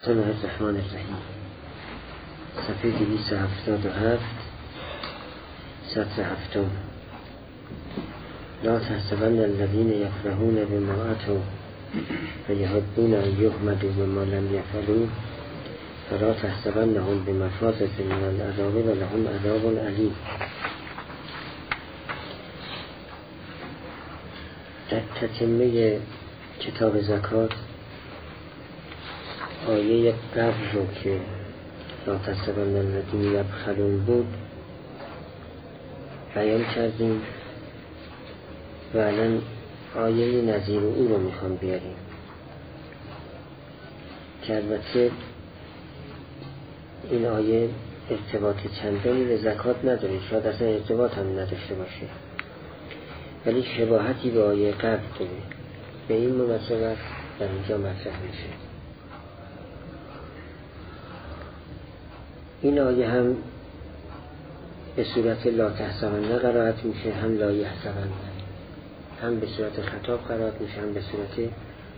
بسم الله الرحمن الرحیم. صفحه 277 سطر هفتم. لا تحسبن الذین یفرحون بما اتوا ویحبون ان یحمدوا بما لم یفعلوا فلا تحسبنهم بمفازة من العذاب ولهم عذاب علیم. در تتمه کتاب زکات آیه قبل رو که لا تحسبن الذین یبخلون بود بیان کردیم و الان آیه نظیر او رو میخوام بیاریم که البته این آیه ارتباط چندانی به زکات نداره، شاید اصلا ارتباط هم نداشته باشه، ولی شباهتی به آیه قبل داره. به این مناسبت در اینجا مطرح میشه. این آیه هم به صورت لا تحسبن قرائت میشه، هم لا یحسبن، هم به صورت خطاب قرائت میشه، هم به صورت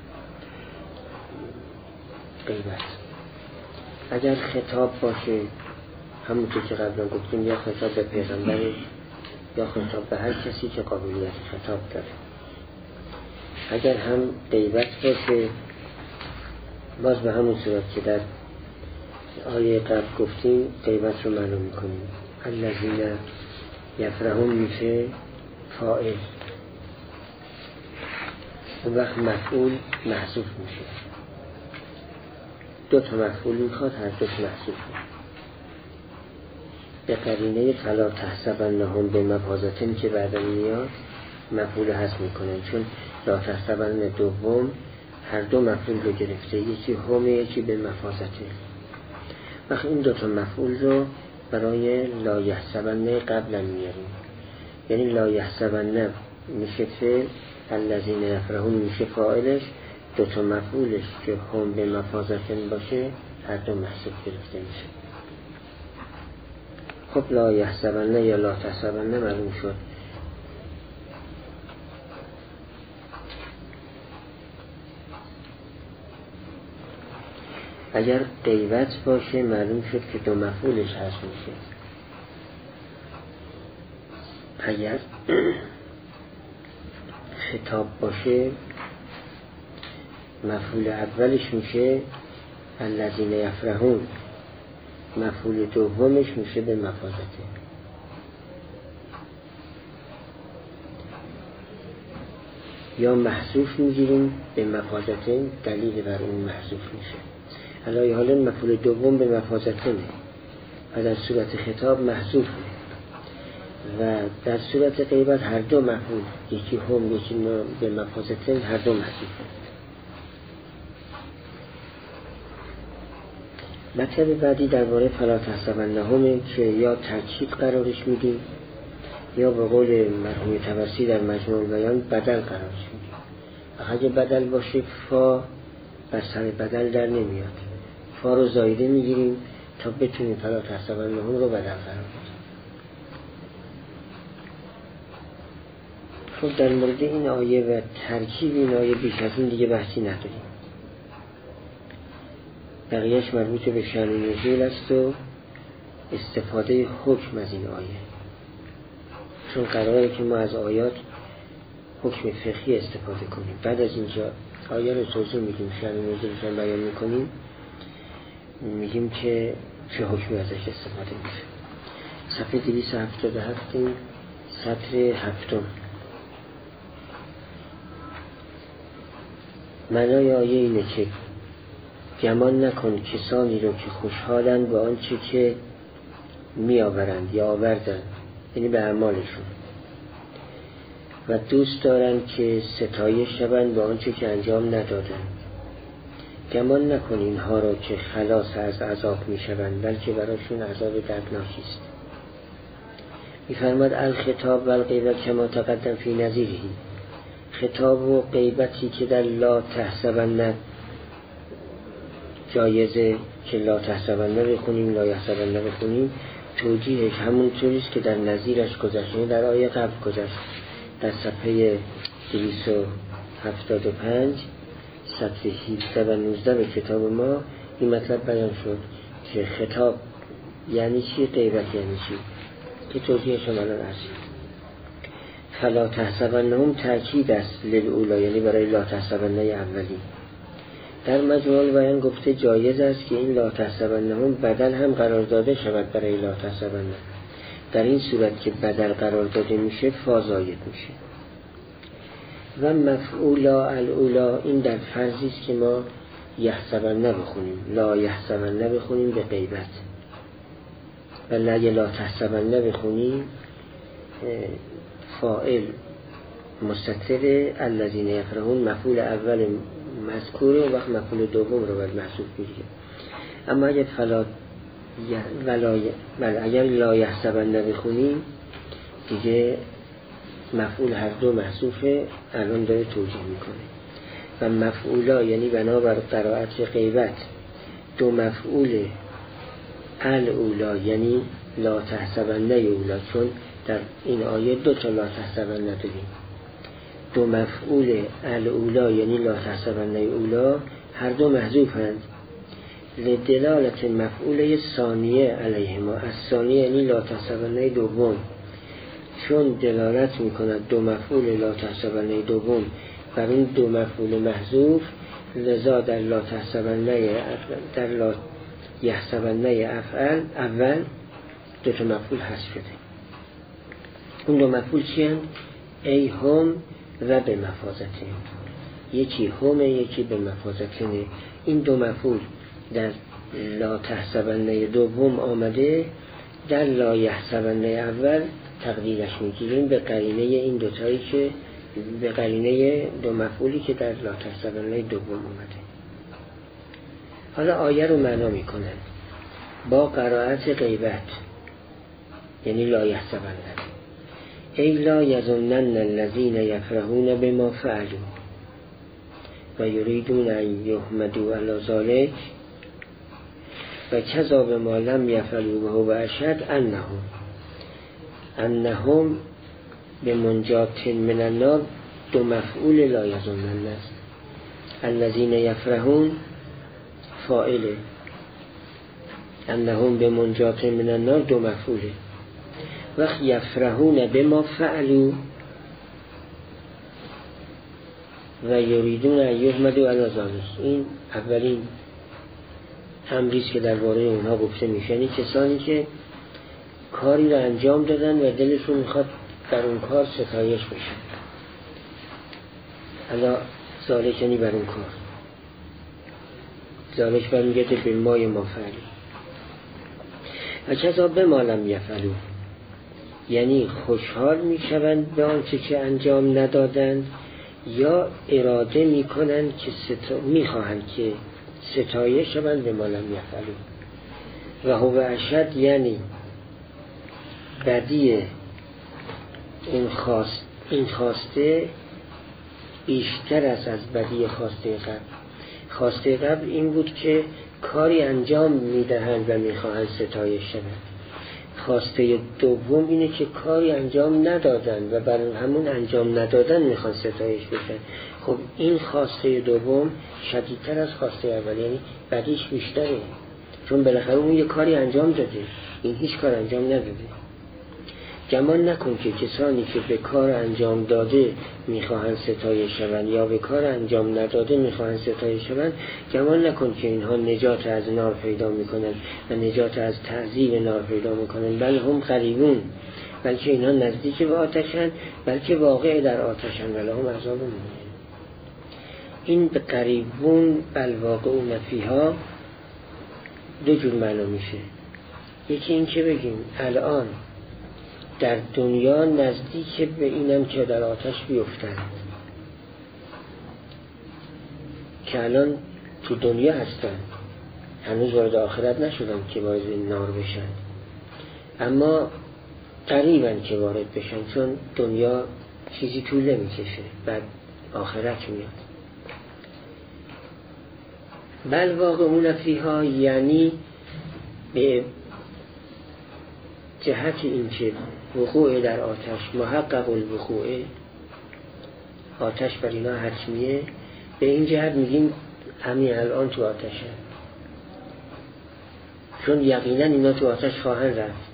غیبت. اگر خطاب باشه همونطور که قبلا گفتیم، یا خطاب به پیغمبر یا خطاب به هر کسی که قابلیت خطاب داره. اگر هم غیبت باشه باز به همون صورت که در آیه قبل گفتیم غیبت رو معلوم میکنیم. الذین یفرحون میشه فاعل، اون وقت مفعول محذوف میشه. دو تا مفعول میخواد، هر دوش محذوف میشه. به قرینه فلا تحسبنهم بمفازة که بعدا میاد مفعول حذف میکنن، چون لا تحسبن دوم هر دو مفعول رو گرفته، یکی هم یکی به مفازة. وقت این دوتا مفعول رو برای لا یحسبن قبلا میاریم، یعنی لا یحسبن میشه فعل، الذین یفرحون میشه فاعلش، دوتا مفعولش که هم به مفازة باشه هر دو محذوف گرفته میشه. خب لا یحسبن یا لا تحسبن معلوم شد. اگر غیبت باشه معلوم شد که دو مفعولش هست میشه. اگر خطاب باشه مفعول اولش میشه الذین یفرحون، مفعول دومش میشه به مفازة. یا محذوف میگیریم به مفازة، دلیل بر اون محذوف میشه. علای حالا مفعول دوم به مفازة و در صورت خطاب محذوف و در صورت غیبت هر دو مفعول، یکی هم یکی به مفازة، هر دو محذوف. مطلب بعدی درباره فلا تحسبنهم که یا ترکیب قرارش میدیم یا به قول مرحوم طبرسی در مجموع بیان بدل قرارش میدیم. اگه بدل باشه فا بر سر بدل در نمیاد، فا رو زایده میگیریم تا بتونیم فلا تحسبنهم رو بدل قرار بدیم. خب در مورد این آیه و ترکیب این آیه بیش از این دیگه بحثی نداریم. بقیهش مربوط به شأن نزول است و استفاده حکم از این آیه، چون قراره که ما از آیات حکم فقهی استفاده کنیم. بعد از اینجا آیه رو توضیح میدیم، شأن نزولش رو بیان میکنیم، میگیم که چه حکمی ازش استفاده میشه. صفحه 277 سطر هفتم. معنای آیه اینه که گمان نکن کسانی رو که خوشحالند به آنچه که می آورند یا آوردند، یعنی به اعمالشون، و دوست دارند که ستایش شوند به آنچه که انجام ندادند. گمان نکن اینها رو که خلاص از عذاب می شوند، بلکه براشون عذاب دردناکی است. می فرماد الخطاب و الغیبت کما تقدم فی نظیره. خطاب و غیبتی که در لا تحسبن جایزه که لا تحسبن بخونیم لا یحسبن بخونیم، توجیهش همون طوریست که در نظیرش گذشته، در آیه قبل گذشت. در صفحه 275 سطر 17 و 19 به کتاب ما این مطلب بیان شد که خطاب یعنی چی، غیبت یعنی چی، که توضیحش الان هست. فلا تحسبنهم تأکید است للأولی، یعنی برای لا تحسبنه اولی. در مجموع البیان گفته جایز است که این لا تحسبنهم بدل هم قرار داده شود برای لا تحسبنه. در این صورت که بدل قرار داده میشه فا زاید میشه. و مفعولا الاولا، این در فرضی است که ما یحسبنه بخونیم، لا یحسبنه بخونیم به غیبت، و اگه لا تحسبنه بخونیم فاعل مستتر الذین یفرحون مفعول اول مذکوره و وقت مفعول دوم رو باید محذوف بگیریم. اما اگر اگر لا یحسبنه بخونیم دیگه مفعول هر دو محذوفه، الان داره توجیه میکنه. و مفعولا یعنی بنابر قرائت غیبت دو مفعول الاولا یعنی لا تحسبنه اولا، چون در این آیه دو تا لا تحسبنه داریم. دو مفعول الاولا یعنی لا تحسبنه اولا هر دو محذوفند لدلالت مفعول ثانیه علیهما، از ثانیه یعنی لا تحسبنه دوم، چون دلالت میکند دو مفعول لا تحسبنه دوم بر این دو مفعول محذوف، لذا در لا تحسبنه در لا یحسبنه افعل اول دو تا مفعول حذف شده. اون دو مفعول چی هستند؟ ای هم و به مفازتهم، یکی همه یکی به مفازتهم. این دو مفعول در لا تحسبنه دوم آمده، در لا یحسبنه اول تقدیرش میگیریم به قرینه این دوتایی که به قرینه دو مفعولی که در لا تحسبنه دوم آمده. حالا آیه رو معنا میکنن با قرائت غیبت یعنی لا یحسبنه ای لا یظنن الذین یفرحون بما فعلوا و یریدون ان یحمدوا علی ذلک و کذا بما لم یفعلوا وهو اشهد انهم بمنجات من النار، دو مفعول لا یظنن است. الذین یفرحون فاعله، انهم بمنجات من النار دو مفعوله. وقت یفرحون بما فعلوا و یریدون ان یحمدوا علی ذلک، این اولین امریست که درباره اونها گفته میشه، یعنی کسانی که کاری را انجام دادن و دلشون میخواد در اون کار ستایش بشه. الا ذالک یعنی بر اون کار، ذالک برمیگرده به مای ما فعلی. و کذا بما لم یفعلوا، یعنی خوشحال میشوند به آنچه که انجام ندادند یا اراده میکنند که میخواهند که ستایش شوند به ما لم یفعلوا. و هو اشد یعنی بدی این خواسته بیشتر است از بدی خواسته قبل. خواسته قبل این بود که کاری انجام میدهند و میخواهند ستایش شوند. خواسته دوم اینه که کاری انجام ندادن و برای همون انجام ندادن میخوان ستایش بشن. خب این خواسته دوم شدیدتر از خواسته اول، یعنی بدیش بیشتره، چون بالاخره اون یه کاری انجام داده، این هیچ کار انجام نداده. گمان نکن که کسانی که به کار انجام داده میخواهند ستایش شوند یا به کار انجام نداده میخواهند ستایش شوند، گمان نکن که اینها نجات از نار پیدا میکنند و نجات از تعذیب نار پیدا میکنند، بل هم قریبون، بلکه اینها نزدیک به آتشند، بلکه واقع در آتشند و لهم عذاب مهین. این به قریبون بل واقعون فیها دو جور معنا میشه. یکی این که بگیم الان در دنیا نزدیک به اینم که در آتش بیفتند، که الان تو دنیا هستن، هنوز وارد آخرت نشدن که باید نار بشن، اما قریبن که وارد بشن، چون دنیا چیزی طول نمیکشه، بعد آخرت میاد. بل واقعون فیها یعنی به جهت این که وقوع در آتش محقق الوقوع، آتش بر اینا حتمیه، به این جهت میگیم همین الان تو آتشه. چون یقینا اینا تو آتش خواهند رفت.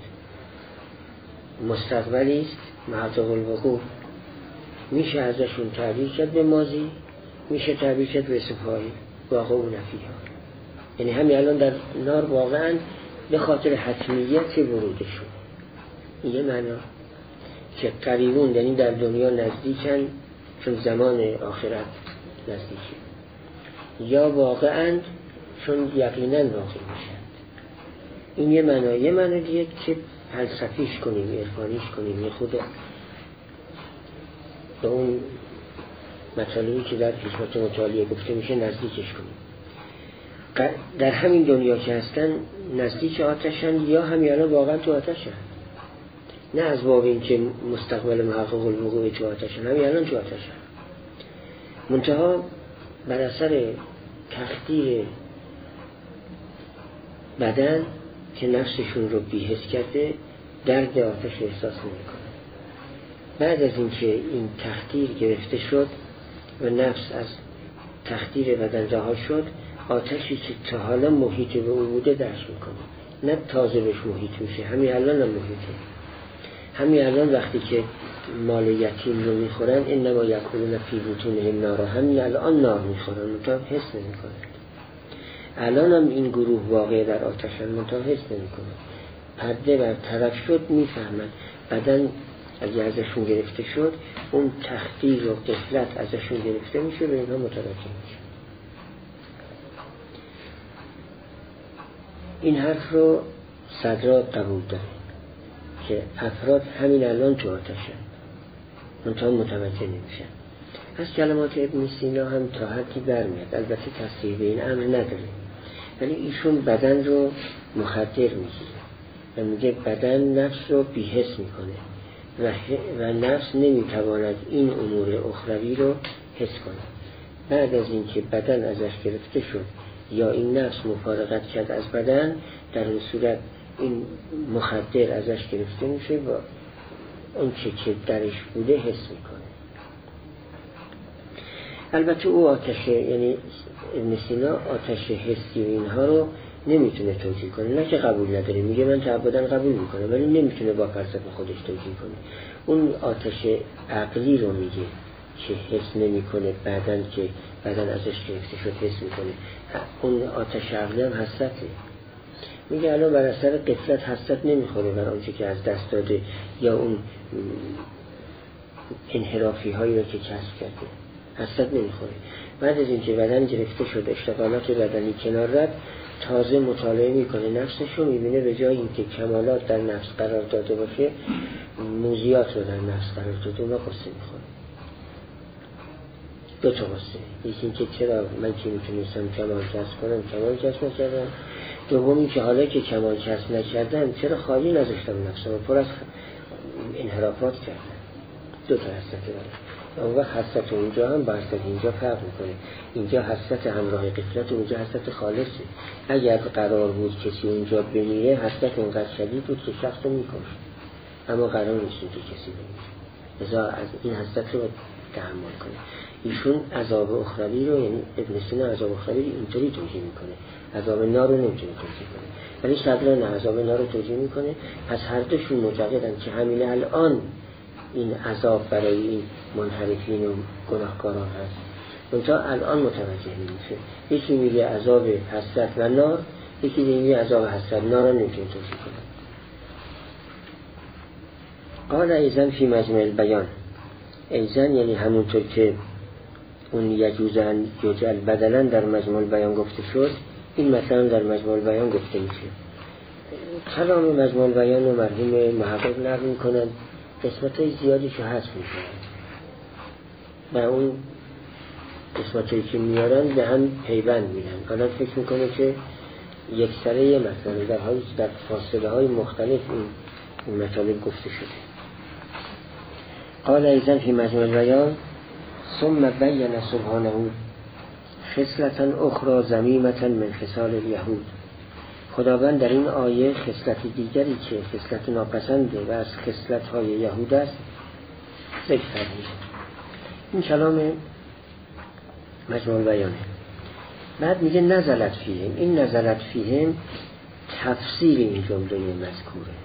مستقبلی است محقق الوقوع، میشه ازشون تعبیر کرد به ماضی، میشه تعبیر کرد به سپاهی واقع و نفیها. یعنی همین الان در نار واقعا به خاطر حتمیت ورودشون. این یه معنا که قریبون یعنی در دنیا نزدیکن چون زمان آخرت نزدیکه، یا واقعا چون یقینا واقع میشن. این یه معنا. یه معنا دیگه که فلسفیش کنیم، عرفانیش کنیم، یه خود به اون مطالبی که در حکمت مطالعه گفته میشه نزدیکش کنیم. در همین دنیا که هستن نزدیک آتشن یا همین الان واقعا تو آتشن، نه از باب این که مستقبل محقق الوقوع تو آتشن، همین الان تو آتشن. منتها بر اثر تخدیر بدن که نفسشون رو بی‌حس کرده درد آتش احساس نمی‌کنه. بعد از اینکه این تخدیر گرفته شد و نفس از تخدیر بدن رها شد، آتشی که تا حالا محیط به او بوده درک میکنه، نه تازه بهش محیط میشه، همین الان هم محیطه. همین الان وقتی که مال یتیم رو میخورن انما یاکلون فی بطونهم نارا، همین الان نار میخورن منتها حس نمیکنن. الان هم این گروه واقع در آتشن منتها حس نمیکنن. پرده برطرف شد میفهمن بدن اگه ازشون گرفته شد اون تخدیر و غفلت ازشون گرفته میشه و اینها متوجه میشه. این حرف رو صدرات قبول داره که افراد همین الان تو آتشن منتها متوجه نمیشن. از کلمات ابن سینا هم تا حدی برمیاد، البته تصریح به این امر نداره، ولی ایشون بدن رو مخدر میگیره و میگه بدن نفس رو بی‌حس میکنه و نفس نمیتواند این امور اخروی رو حس کنه. بعد از اینکه بدن ازش گرفته شد یا این نفس مفارقت کرد از بدن، در این صورت این مخدر ازش گرفته میشه و اون که درش بوده حس میکنه. البته او آتش، یعنی ابن سینا آتش حسی و اینها رو نمیتونه توجیه کنه، نه که قبول نداره، میگه من تعبداً قبول میکنه ولی نمیتونه با فلسفه خودش توجیه کنه. اون آتش عقلی رو میگه که حس نمیکنه، بعدن که بدن ازش گرفته شد حس میکنه. اون آتش عقلی هم حسرته. میگه الان بر اثر غفلت حسرت نمیخوره بر آنچه که از دست داده یا اون انحرافی هایی رو که کسب کرده، حسرت نمیخوره. بعد از اینکه بدن گرفته شد، اشتغالات بدنی کنار رفت، تازه مطالعه میکنه نفسش رو، میبینه به جای اینکه کمالات در نفس قرار داده باشه موزیات رو در نفس قرار داده و قصه میخوره. دو تا قصه، یکی اینکه چرا من که میتونستم کمال کسب کنم کمال کسب نکردم، دوم اینکه حالا که کمال کسب نکردم چرا خالی نذاشتم نفسم و پر از انحرافات کردم. دو تا حسرت داره. اون وقت حسرت اونجا هم با حسرت اینجا فرق میکنه. اینجا حسرت همراه غفلت و اونجا حسرت خالصه. اگر قرار بود کسی اونجا بمیره حسرت اونقدر شدید بود که شخص رو میکشت، اما قرار نیست که کسی بمیره، لذا از این حسرت رو تحمل کنه. ایشون عذاب اخروی رو، یعنی ابن سینا عذاب اخروی اینطوری توجیه میکنه، عذاب نار رو نمیتونه توجیه کنه، ولی صدرا نه عذاب نار رو توجیه میکنه. پس هر دوشون معتقدن که همین الان این عذاب برای این منحرفین و گناهکاران هست، اونجا الان متوجه نمیشه. یکی میگه عذاب حسرت و نار، یکی میگه عذاب حسرت نار رو نمیتونه توجیه کنه. قال ایزن فی مجمع البیان، ایزن یعنی همونطور که اون یجوزن یجعل بدلا در مجمع البیان گفته شد، این مثلا در مجمع البیان گفته میشه. کلام مجمع البیان و مرحوم محقق نقل میکنن، قسمت‌های زیادیش رو حذف میکنن و اون قسمت‌هایی که میارن به هم پیوند میدن. حالا فکر میکنه که یک سره یه مثلا در حالی که در فاصله های مختلف این مطالب گفته شده. قال ایزن فی مجمع البیان ثم بین سبحانه خصلة اخرى ذمیمة من خصال الیهود. خداوند در این آیه خصلت دیگری که خصلت ناپسنده و از خصلت‌های یهود است ذکر فرمود. این کلام مجموع البیانه. بعد میگه نزلت فیهم، این نزلت فیهم تفسیر این جمله مذکوره.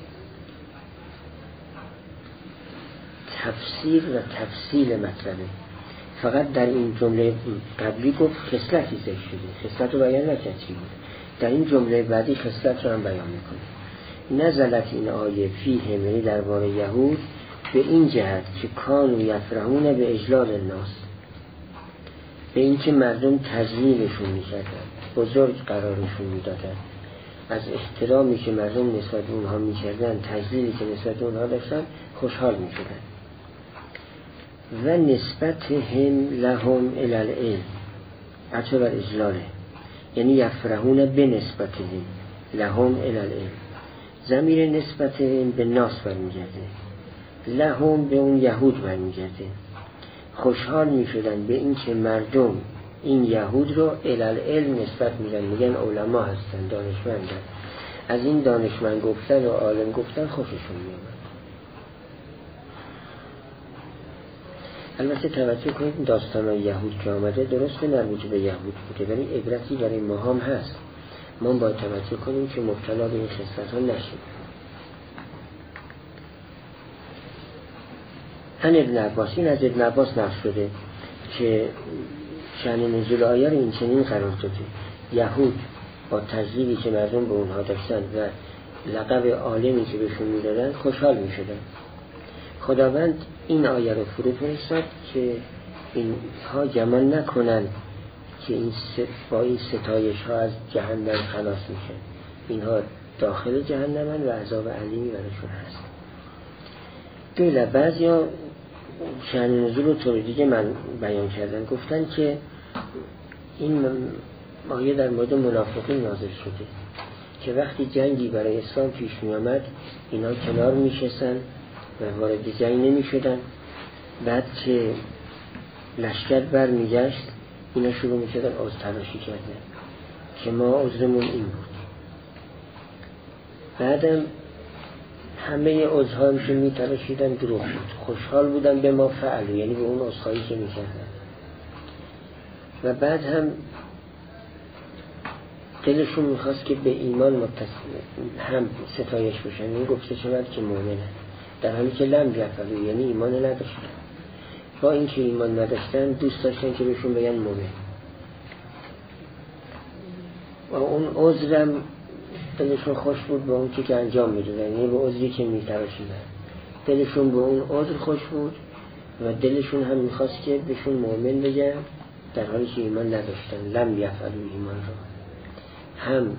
تفسیر و تفصیل مطلبه. فقط در این جمله قبلی گفت خصلتی ذکر شده، خصلت رو بیان نکرد چی بود. در این جمله بعدی خصلت رو هم بیان میکنه. نزلت این آیه فیه، یعنی درباره یهود، به این جهت که کانوا یفرحون به اجلال الناس، به این که مردم تجلیلشون میکردن، بزرگ قرارشون میدادن، از احترامی که مردم نسبت به اونها میکردن، تجلیلی که نسبت به اونها داشتن، خوشحال میشدن. و نسبت هم لهم الی العلم، عطف بر اجلاله، یعنی یفرحون به نسبت هم لهم الی العلم. ضمیر نسبت هم به ناس برمیگرده، لهم به اون یهود برمیگرده. خوشحال میشدن به این که مردم این یهود رو الی العلم نسبت میدن، میگن علما هستن، دانشمندن، از این دانشمند گفتن و عالم گفتن خوششون میاد. البته توجه کنید داستان یهود که آمده درست مربوط به یهود بوده، ولی عبرتی برای ما هم هست. ما باید توجه کنیم که مبتلا به این خصلت ها نشیم. ان ابن عباس، این از ابن عباس نقل شده که شأن نزول آیه رو این چنین قرار داده: یهود با تجلیلی که مردم به اونها داشتن و لقب عالمی که بهشون میدادن خوشحال میشدن. خداوند این آیه رو فرو فرستاد که اینها گمان نکنن که با این ستایش ها از جهنم خلاص میشن. اینها داخل جهنمن و عذاب علیمی براشون هست. دوله بعضی ها شأن نزول رو طور دیگه من بیان کردن، گفتن که این آیه در مورد منافقین نازل شده که وقتی جنگی برای اسلام پیش می آمد اینا کنار می شستن و وارد جنگ نمی شدن. بعد که لشکر بر می گشت اینا شروع می شدن عذر تلاشی کردن که ما عذرمون این بود. بعدم همه عذرهایشون می تلاشیدن دروغ بود، خوشحال بودن به ما فعلو، یعنی به اون عذرهایی که می کردن. و بعد هم دلشون میخواست که به ایمان هم ستایش بشن. این گفته شود که مؤمنه، در حالی که لم یفعلوا، یعنی ایمان نداشتن. با این که ایمان نداشتن دوست داشتن که بهشون بگن مؤمن. و اون عذرم دلشون خوش بود به اون که انجام میدادن، یعنی به عذری که میتراشیدن. دلشون به اون عذر خوش بود و دلشون هم میخواست که بهشون مؤمن بگن، در حالی که ایمان نداشتن. لم یفعلوا، ایمان رو هم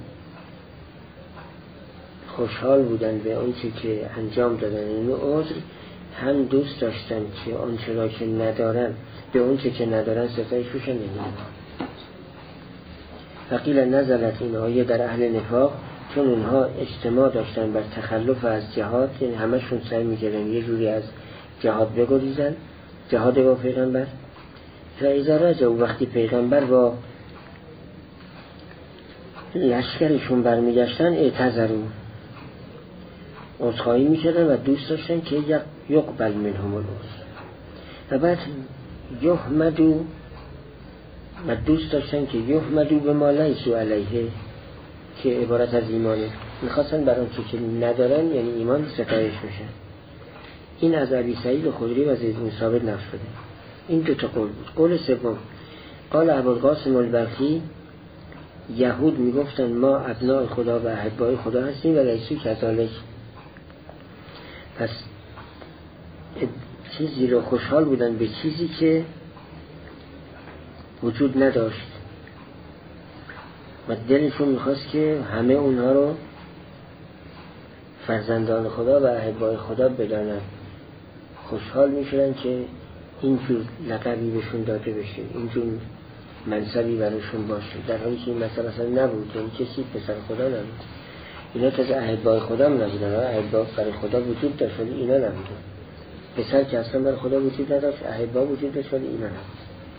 خوشحال بودن به اون که انجام دادن این عذر، هم دوست داشتن که آنچه را که ندارن به اون که ندارن ستایش بشن نمیدن. وقیل نزلت این آیه در اهل نفاق، چون اونها اجتماع داشتن بر تخلف از جهاد، یعنی همشون سعی میکردن یه جوری از جهاد بگریزن، جهاد با پیغمبر. فاذا رجعوا، وقتی پیغمبر با لشکرشون برمیگشتن، اعتذروا، عذرخواهی میکردن و دوست داشتن که یقبل منهم العذر. و بعد یحمدوا، و دوست داشتن که یحمدوا به ما لیسوا علیه، که عبارت از ایمانه، میخواستن برای آنچه که ندارن یعنی ایمان ستایش بشن. این از ابی سعید خدری و زید بن ثابت نقل شده. این دو تا قول بود. قول سوم، قال ابوالقاسم البلخی، یهود میگفتن ما ابناء خدا و احبای خدا هستیم و لیسوا کذالک. پس چیزی رو خوشحال بودن به چیزی که وجود نداشت و دلشون میخواست که همه اونها رو فرزندان خدا و احبای خدا بدانن. خوشحال میشدن که اینجور لقبی بهشون داده بشه، اینجور منصبی براشون باشه، در حالی که این مثلا اصلا نبود، یعنی کسی پسر خدا نبود. اینا تا احبای خدا هم نبودن، احبا برای خدا وجود داشت ولی اینا نبودن. پسر که اصلا برای خدا وجود نداشت، احبا وجود داشت ولی اینا نبود.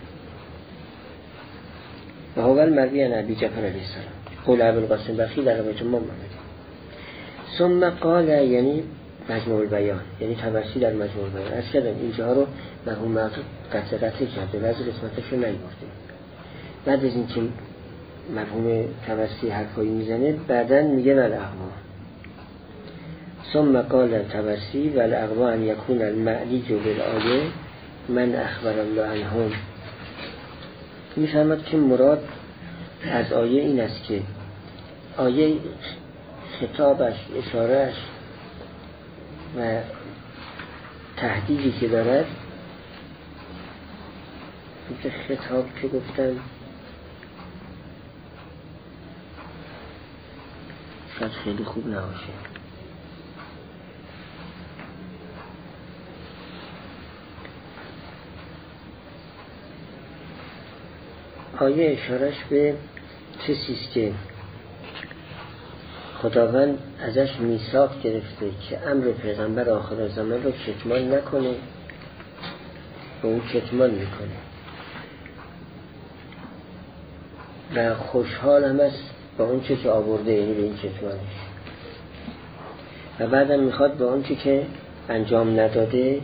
و اول مروی عن ابی جعفر علیه السلام، قول ابوالقاسم بلخی در روایت ما آمده. ثم قال، یعنی مجموع البیان، یعنی تبرسی در مجموع البیان. از کردم اینجا رو مرحوم قطع کرده، بعضی قسمتش رو نیورده. بعد از این که مرحوم طبسی حرفایی میزنه، بعداً میگه والاقوا. ثم قال طبسی والاقوا ان یکون المعلیج بالآیه من اخبر الله عنهم. میفهمد که مراد از آیه این است که آیه خطابش، اشارهش و تهدیدی که دارد، خطاب که گفتن شاید خیلی خوب نباشه. آیه اشارش به کسی است که خداوند ازش میثاق گرفته که امر پیغمبر آخر زمان رو کتمان نکنه و اون کتمان میکنه و خوشحال هم است با اون چه که آورده، یعنی به این کتمانش، و بعدم میخواد با اون چه که انجام نداده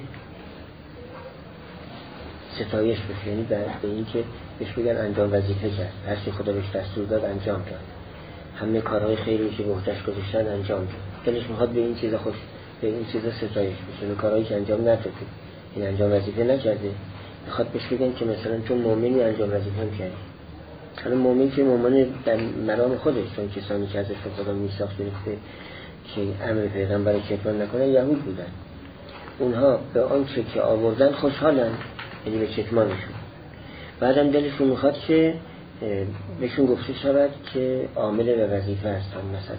ستایش بشه، یعنی به این که بهش بگن انجام وظیفه کرد، هر چی خدا بهش دستور داد انجام داد، همه کارهای خیری که به عهده‌اش گذاشتن انجام داد. دلش میخواد به این چیزا خوش، به این چیزا ستایش بشه، به کارهایی که انجام نداده، این انجام وظیفه نکرده، میخواد بهش بگن که مثلا چون مؤمنی انجام وظیفه هم کردی. حالا مؤمن که مؤمن در مرام خودش، چون کسانی که ازش خدا میثاق گرفته که امر پیغمبر رو کتمان نکنه یهود بودن، اونها به آنچه که آوردن خوشحالن، یعنی به کتمانشون. بعدم دلشون میخواد که بهشون گفته شود که عامل به وظیفه هستن. مثلا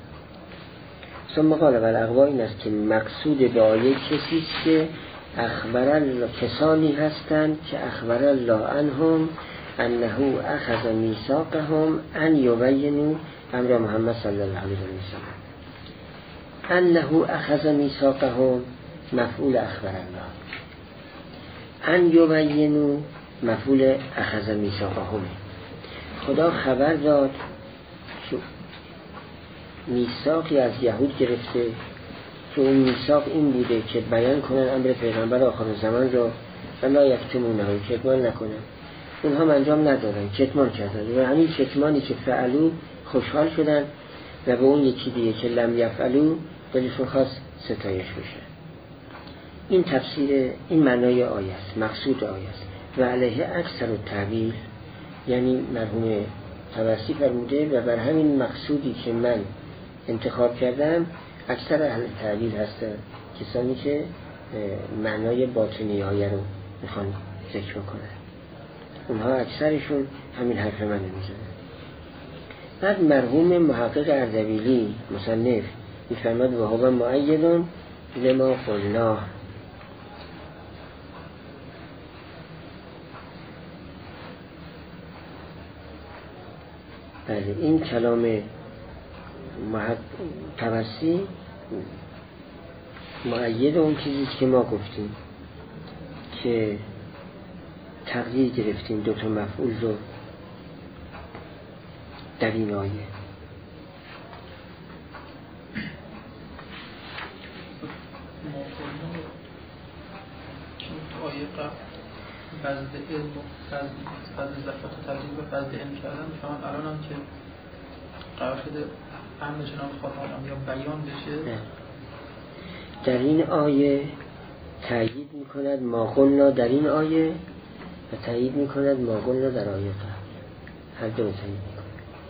ثم قال والاقوا این است که مقصود به آیه کسی است که اخبر الله، کسانی هستند که اخبر الله عنهم انه اخذ میثاقهم ان یبینوا امر محمد صلی الله علیه و سلم. انه اخذ میثاقهم مفعول اخبر الله، ان یبینوا مفعول اخذ میثاقهم. خدا خبر داد که میثاقی از یهود گرفته که اون میثاق این بوده که بیان کنن امر پیغمبر آخر زمان را و لا یکتمونه، کتمان نکنن. اونها انجام ندادن، کتمان کردن و همین کتمانی که فعلو خوشحال شدن و به اون یکی دیگه که لم یفعلو دلشون خواست ستایش بشه. این تفسیر، این معنای آیه است، مقصود آیه است. و علیه اکثر التعبیر، یعنی مرحوم طبسی فرموده و بر همین مقصودی که من انتخاب کردم اکثر اهل تعبیر هستن، کسانی که معنای باطنی آیه رو میخوان ذکر کنن، اونها اکثرشون همین حرف من میزنن. بعد مرحوم محقق اردبیلی مصنف میفرماد و هو مؤید لما قلنا. بله، این کلام طبسی مؤید اون چیزی که ما گفتیم که تقدیر گرفتیم دو تا مفعول رو در این آیه. آیه قبل فضل علم و فضل زکات و تبدیل به فضل علم کردن، شما الان هم که قرار شده امر جناب خواهرام یا بیان بشه، در این آیه تأیید میکند ما قلنا در این آیه و تأیید میکند ما قلنا در آیه قبل، هر دو تأیید میکند.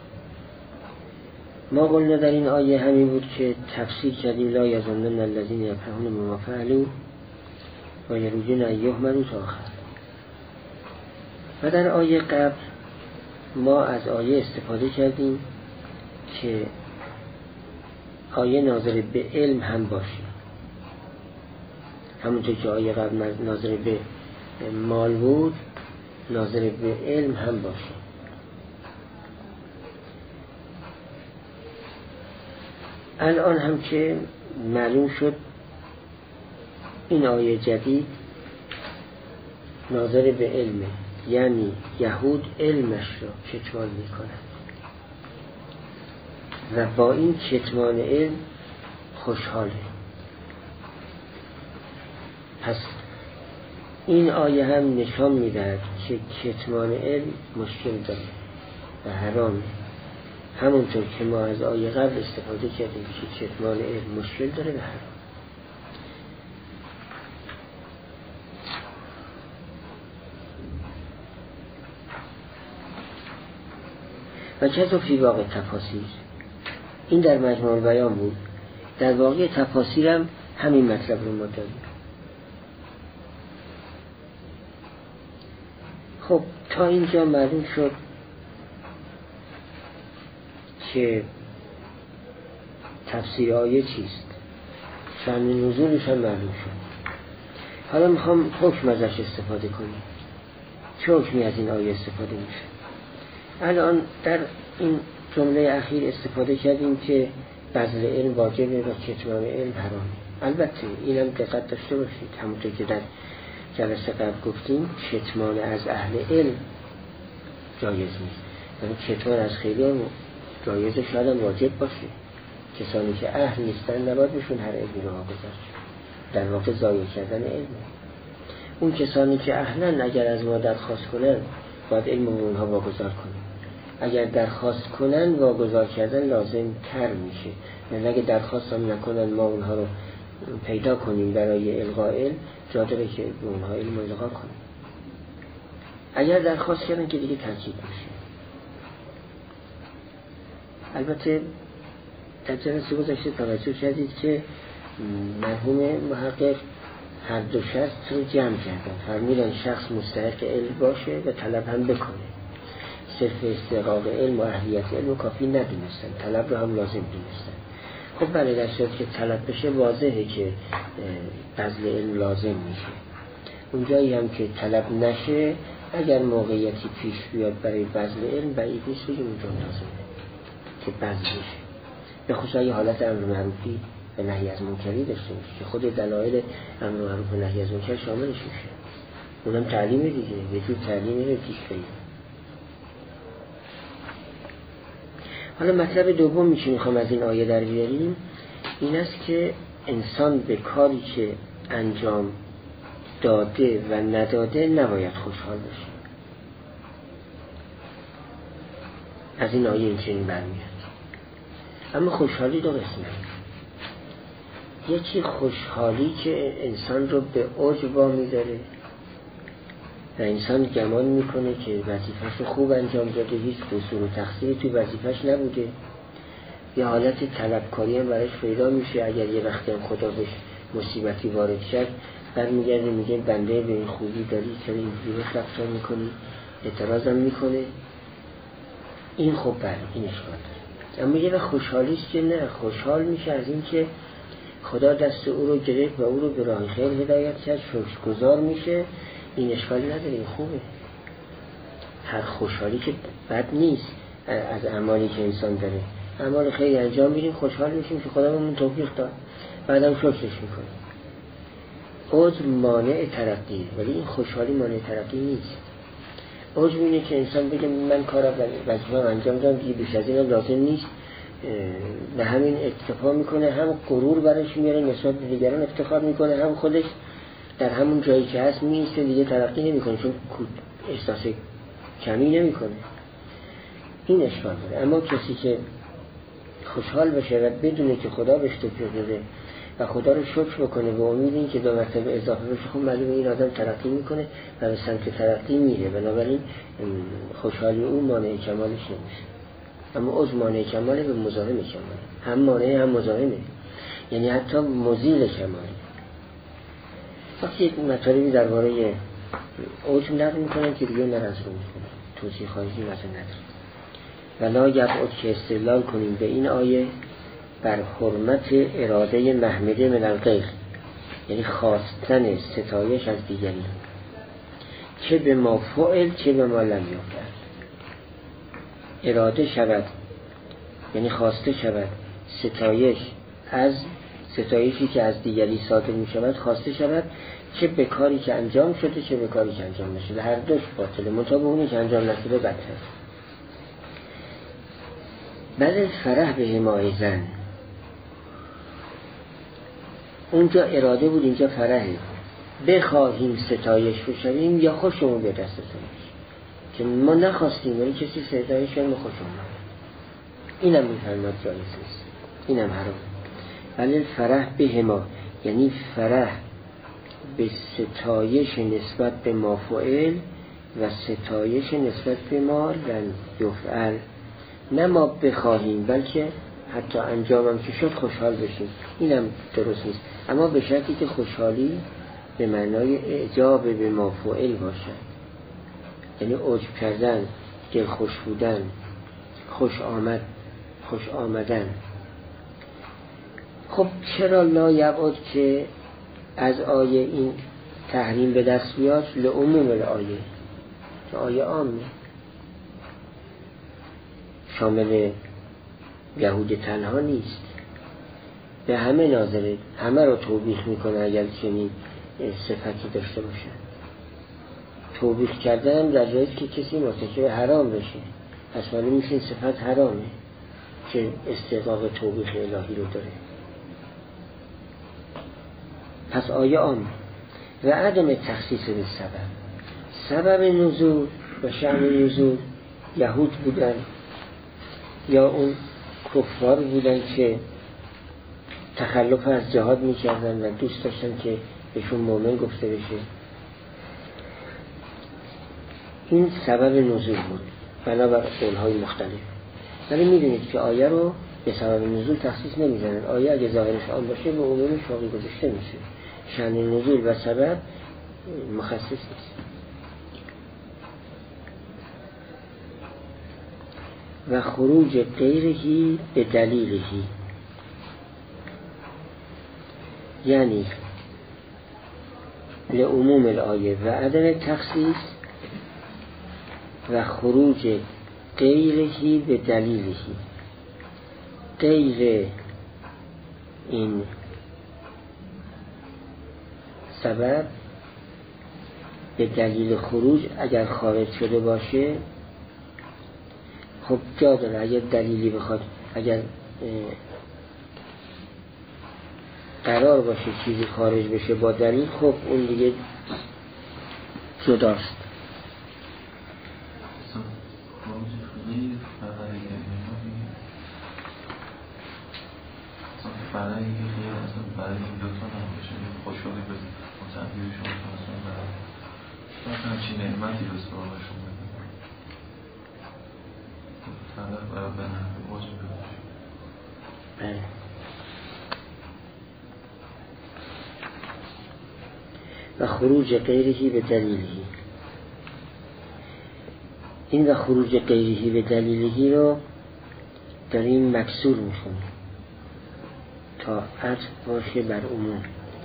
ما قلنا در این آیه همین بود که تفسیر کردیم لا یظنن الذین یفعلون ما فعلوا و یرجون ان یحملوا تا آخر. و در آیه قبل ما از آیه استفاده کردیم که آیه ناظر به علم هم باشه، همونطور که آیه قبل ناظر به مال بود ناظر به علم هم باشه. الان هم که معلوم شد این آیه جدید ناظر به علمه، یعنی یهود علمش رو کتمان میکنند و با این کتمان علم خوشحاله. پس این آیه هم نشان میدهد که کتمان علم مشکل داره و حرامه. همونطور که ما از آیه قبل استفاده کردیم که کتمان علم مشکل داره و حرام. و کذا فی واقع تفاسیر، این در مجموع بیان بود. در واقع تفاسیر هم همین مطلب رو ما داریم. خب تا اینجا معلوم شد که تفسیر آیه چیست، شأن نزولش هم معلوم شد. حالا میخوام حکم ازش استفاده کنیم. چه حکمی از این آیه استفاده میشه؟ الان در این جمله اخیر استفاده کردیم که بذل علم واجبه و کتمان علم حرامه. البته اینم دقت داشته باشید، همونطور که در جلسه قبل گفتیم کتمان از اهل علم جایز نیست، یعنی کتمان از خیلی هم جایزه، شاید هم واجب باشه. کسانی که اهل نیستن نباید بهشون هر علمی رو واگذار، در واقع ضایع کردن علمه. اون کسانی که اهلن اگر از ما درخواست کنن باید علم رو اونها واگذار کنیم. اگر درخواست کنن واگذار کردن لازم تر میشه، یعنی اگه درخواست هم نکنن ما اونها رو پیدا کنیم برای القاء علم، جا داره که به اونها علم رو القا کنیم. اگر درخواست کردن که دیگه تاکید میشه. البته در جلسه گذشته توجه کردید که مرحوم محقق هر دو شرط رو جمع کردن. فرمودن شخص مستحق علم باشه و طلب هم بکنه. صرف استحقاق علم و اهلیت علم کافی ندونستن، طلب رو هم لازم دونستن. خب بله، در صورت که طلب بشه واضحه که بذل علم لازم میشه. اونجایی هم که طلب نشه، اگر موقعیتی پیش بیاد برای بذل علم بعید نیست بگیم اونجا لازمه که بذل بشه. به خصوص اگه حالت امر معروفی و نهی از منکری داشته باشه که خود دلایل امر معروف و نهی از منکر شاملش میشه. اونم تعلیم دیگه، یه جور تعلیمی رو پیش بگیره. حالا مطلب دومی که میخوام از این آیه در بیاریم این است که انسان به کاری که انجام داده و نداده نباید خوشحال باشه. از این آیه این چنین برمیاد. اما خوشحالی دو قسمه. یکی خوشحالی که انسان رو به اوج وامی داره و انسان گمان میکنه که وظیفه‌ش رو خوب انجام داده، هیچ قصور و تقصیری تو وظیفه‌ش نبوده. یه حالت طلبکاری هم براش پیدا میشه. اگر یه وقتی هم خدا بهش مصیبتی وارد شد برمیگرده میگه بنده به این خوبی داری، چرا اینجوری رفتار میکنی، اعتراضم میکنه. این خب بله، این اشکال داره. اما یه خوشحالیست که نه، خوشحال میشه از این که خدا دست او رو گرفت و او رو به راه خیر هدایت کرد، شکرگزار میشه. این اشکالی نداره، این خوبه. هر خوشحالی که بد نیست از اعمالی که انسان داره. اعمال خیلی انجام میدیم خوشحال میشیم که خدا بهمون توفیق داد، بعدم شکرش میکنیم. عجب مانع ترقیه، ولی این خوشحالی مانع ترقی نیست. عجب اینه که انسان بگه من کارم وظیفه‌ام انجام دادم، دیگه بیش از این لازم نیست. به همین اکتفا میکنه، هم غرور برش میاره، نسبت به دیگران افتخار میکنه، هم خودش در همون جایی که هست میسته، دیگه ترقی نمیکنه، چون احساس کمی نمیکنه. این اشکال داره. اما کسی که خوشحال بشه و بدونه که خدا بهش توفیق داده و خدا رو شکر بکنه و امید این که دو مرتبه اضافه بشه، خب معلومه این آدم ترقی میکنه و به سمت ترقی میره. بنابراین خوشحالی اون مانع کمالش نمیشه. اما از مانع کماله به مزاحم کماله، هم مانع هم مزاحمه، یعنی حتی مزیل کماله. وقتی یک مطالبی درباره اوج نقل میکنن که دیگه نرز رو میکنن، توصیح خارجی مثلا نداره. ولا یبعد که استدلال کنیم به این آیه بر حرمت اراده محمده من الغیر، یعنی خواستن ستایش از دیگری، چه به ما فعل چه به ما لم یفعل. اراده شود یعنی خواسته شود ستایش از ستایشی که از دیگری صادر می شود خواسته شود، چه به کاری که انجام شده چه به کاری که انجام نشده، هر دوش باطله، منتها به اونی که انجام نشده بدتر. بعد فرح به حمای زن، اونجا اراده بود اینجا فرحه. بخواهیم ستایش بشویم یا خوشمون به دستتون، که ما نخواستیم ولی کسی ستایش کرد ما خوش آمد، اینم میفرماد جایز نیست، اینم حرام. ولی الفرح بهما، یعنی فرح به ستایش نسبت به ما فعل و ستایش نسبت به ما لن یفعل، نه ما بخواهیم بلکه حتی انجامم که شد خوشحال بشیم، اینم درست نیست. اما به شرطی که خوشحالی به معنای اعجاب به ما فعل باشد، یعنی عجب کردن، دل خوش بودن، خوش آمدن. خب چرا لا یبعد که از آیه این تحریم به دست بیاد لعموم الآیه، که آیه عامه شامل یهود تنها نیست، به همه ناظره، همه رو توبیخ میکنه اگر چنین صفتی داشته باشن. توبیخ کردن در جایی که کسی مرتکب حرام بشه، پس معلوم میشه این صفت حرامه که استحقاق توبیخ الهی رو داره. پس آیه عام و عدم تخصیص به سبب نزول و شأن نزول یهود بودن یا اون کفار بودن که تخلف از جهاد میکردن و دوست داشتن که بهشون مومن گفته بشه، این سبب نزول بود بنابر قولهای مختلف. ولی میدونید که آیه رو به سبب نزول تخصیص نمیزنن، آیه اگه ظاهرش آن باشه به عموم شاقی گذاشته میشه، شأن نزول و سبب مخصص نیست. و خروج غیرهی به دلیلهی، یعنی لعموم الآیه و عدم تخصیص و خروج غیرهی به دلیلهی. غیر این سبب به دلیل خروج اگر خارج شده باشه خب جا داره، اگر دلیلی بخواد، اگر قرار باشه چیزی خارج بشه با دلیل، خب اون دیگه جداست. برای اینکه خیلی اصلا برای این دوتا نباشه خوشحالی به مصنفی شما اصلا همچین نعمتی به سراغ شما فرق برای به نحوه واجب باشه. و خروج غیرهی به دلیلهی، این و خروج غیرهی به دلیلهی رو داریم مکسور میکنیم تا عطف باشه بر عموم،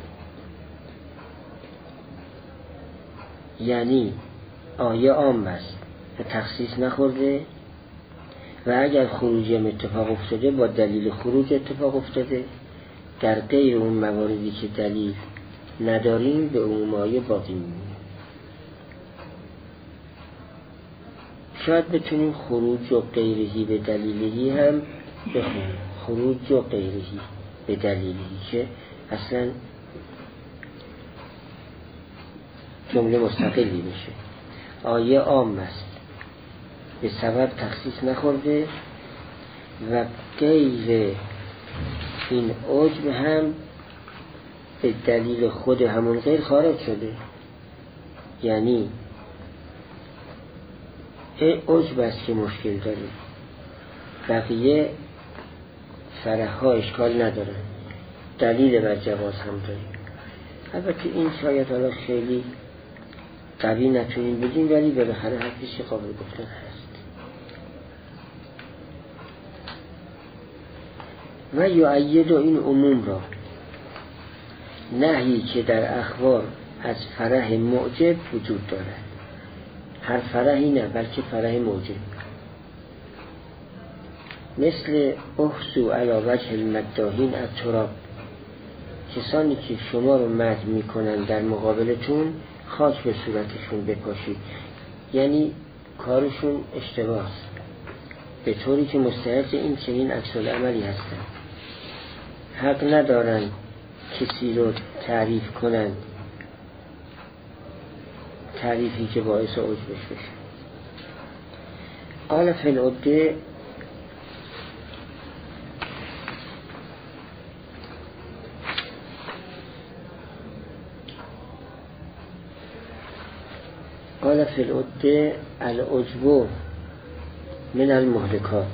یعنی آیه عام است و تخصیص نخورده و اگر خروجی هم اتفاق افتاده با دلیل خروج اتفاق افتاده، در غیر اون مواردی که دلیل نداریم به عموم آیه باقی میمونه. شاید بتونیم خروج و غیرهی به دلیلهی هم بخونیم، خروج و غیرهی به دلیلی که اصلا جمله مستقلی بشه. آیه عام است، به سبب تخصیص نخورده و غیر این عجب هم به دلیل خود همون غیر خارج شده، یعنی عجب است که مشکل داره، بقیه فرح ها اشکال نداره، دلیل بر جواز هم داره. البته این شاید حالا خیلی قوی نتونیم بگیم ولی بالاخره حرفش قابل گفتن هست. و یؤید این عموم را نهی که در اخبار از فرح معجب وجود دارد، هر فرحی نه بلکه فرح معجب، مثل احسو علی وجه المداحین التراب، کسانی که شما رو مدح میکنن در مقابلتون خاک به صورتشون بپاشید، یعنی کارشون اشتباه است، به طوری که مستحق این چنین عکس العملی هستن، حق ندارن کسی رو تعریف کنن تعریفی که باعث عجبش بشه. قال فی العده العجب من المهلکات.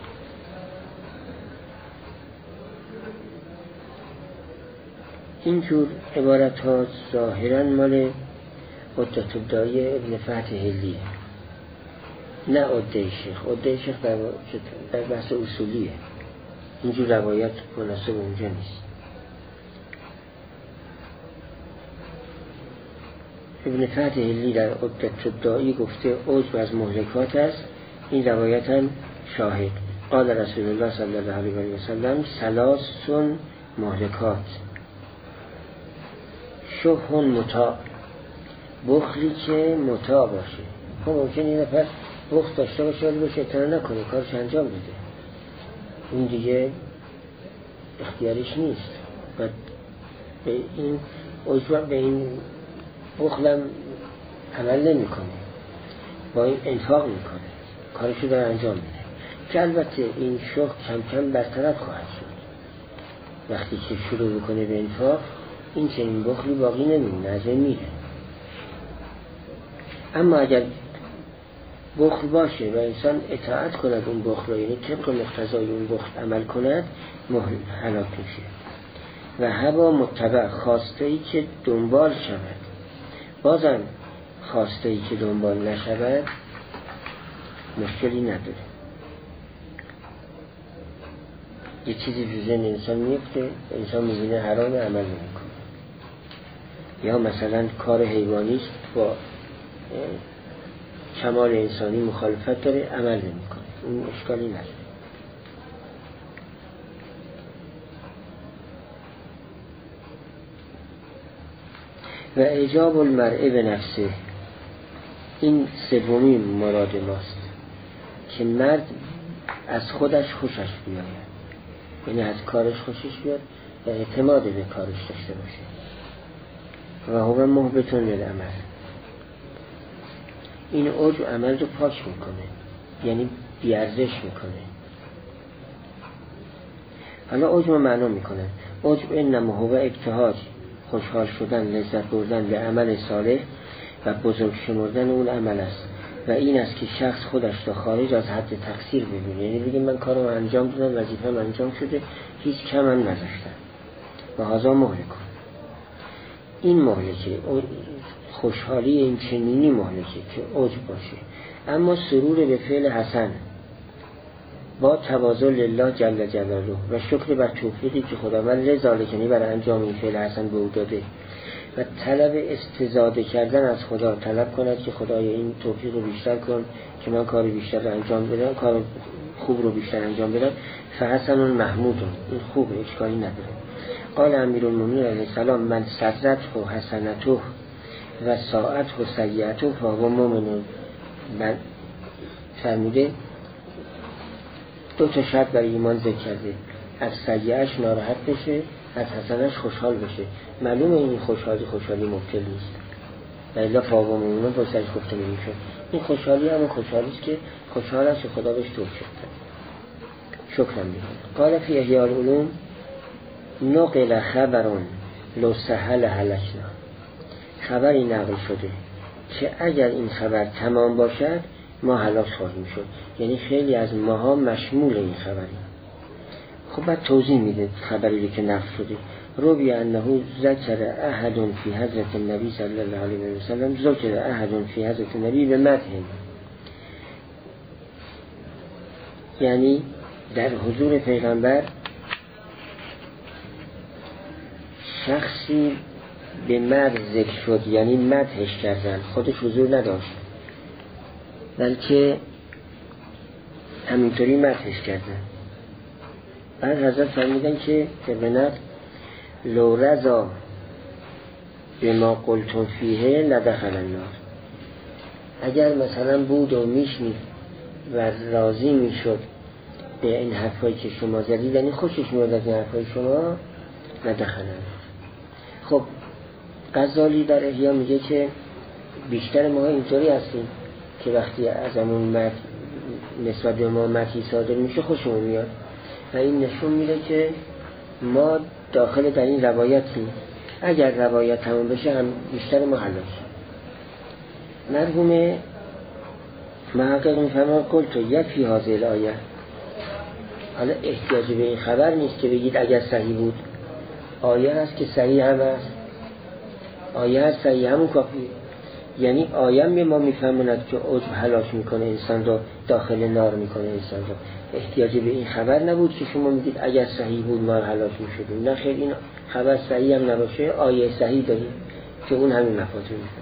اینجور عبارت ها ظاهرا مال عدت الداعی ابن فتح هلیه، نه عده شیخ. عده شیخ در بحث اصولیه، اینجور روایت مناسب اونجا نیست. ابن فتح هلی در عدت الداعی گفته عجب از مهلکات است. این روایت هم شاهد. قال رسول الله صلی الله علیه و سلم ثلاث مهلکات: شح مطاع، بخلی که مطاع باشه. خب ممکنه این نفر بخل داشته باشه ولی باشه اطلاع نکنه، کارش انجام بده، این دیگه اختیارش نیست و به این عجب به این بخلم عمل نمی کنه، با این انفاق می کنه، کارشو داره انجام میده که البته این شح کم کم برطرف خواهد شد. وقتی که شروع بکنه به انفاق، این چنین بخلی باقی نمیمونه، از این میره. اما اگر بخل باشه و انسان اطاعت کند اون بخل رو، یعنی طبق مقتضای اون بخل عمل کند، هلاک میشه. و هوا متبع، خواسته ای که دنبال شود. بازم خواسته ای که دنبال نشود مشکلی نداره. یه چیزی تو ذهن انسان میفته، انسان میبینه حرام، عمل نمیکنه. یا مثلا کار حیوانی با کمال انسانی مخالفت داره، عمل نمیکنه، اون اشکالی نداره. و اعجاب المرء به نفسه، این سومین مراد ماست که مرد از خودش خوشش بیاید، یعنی از کارش خوشش بیاد و اعتماد به کارش داشته باشه. و هو محبطون للعمل، این عجب عمل رو پاک میکنه، یعنی بیارزش میکنه. حالا عجب معنا میکنه. عجب انما هو ابتهاج، خوشحال شدن، لذت بردن به عمل صالح و بزرگ شمردن اون عمل است. و این است که شخص خودش را خارج از حد تقصیر ببینه، یعنی بگه من کارم انجام دادم، وظیفه‌ام انجام شده، هیچ کم هم نذاشتم. و هذا مهلک. این مهلکه، خوشحالی این چنینی مهلکه که عجب باشه، اما سرور به فعل حسن با تواضع لله جل جلاله و شکر بر توفیقی که خداوند رضالکنی برای انجام این فعل حسن به او داده و طلب استزاده کردن از خدا، طلب کند که خدای این توفیق رو بیشتر کن که من کار بیشتر رو انجام بدم، کار خوب رو بیشتر انجام بدم. فحسن محمود، این خوب، اشکالی نداره. قال امیرالمومنین علیه السلام من سرته حسنته و ساعته سیئته فهو مؤمن. من فرموده دو تا شرط برای ایمان ذکر کرده: از سیئه‌اش ناراحت بشه، از حسنش خوشحال بشه. معلومه این خوشحالی مبتل نیست، و الا فهو مؤمن پسرش گفته نمیشه. این خوشحالی همون خوشحالی است که خوشحال است که خدا بهش توفیق داده، شکرم میکنه. قال فی احیاء العلوم نقل خبرون لو سهل هلکنا، خبری نقل شده که اگر این خبر تمام باشد ما هلاک خواهیم شد، یعنی خیلی از ماها مشمول این خبری. خب بعد توضیح میده خبری که نقل شده. روی انه ذکر احد فی حضرت النبی صلی الله علیه و سلم، ذکر احد فی حضرت النبی به مدح، یعنی در حضور پیغمبر شخصی به مدح ذکر شد، یعنی مدحش کردن، خودش حضور نداشت بلکه همینطوری مدحش کردن. بعد حضرت فرمودن که بنات لو رضا بما قلتم فیه لدخل النار، اگر مثلا بود و میشنید و راضی میشد به این حرفایی که شما زدید، یعنی خوشش میاد از این حرفای شما، لدخل النار. خب غزالی در احیا میگه که بیشتر ما اینطوری هستیم که وقتی ازمون نسبت به ما مدحی صادر میشه خوشمون میاد و این نشون میده که ما داخل در این روایتی، اگر روایت تمام بشه هم بیشتر ما هلاک. مرحوم محقق میفرماید قلت یکفی هذه الآیه. حالا احتیاجی به این خبر نیست که بگید اگر صحیح بود، آیه هست که صحیح هم هست، آیه هست صحیح همون کافیه. یعنی آیه به ما میفهموند که عجب هلاک میکنه انسان رو، داخل نار میکنه انسان رو. احتیاجی به این خبر نبود که شما میگید اگر صحیح بود ما هلاک میشدیم. نه خیر، این خبر صحیح هم نباشه، آیه صحیح داریم که اون همین مفاهیم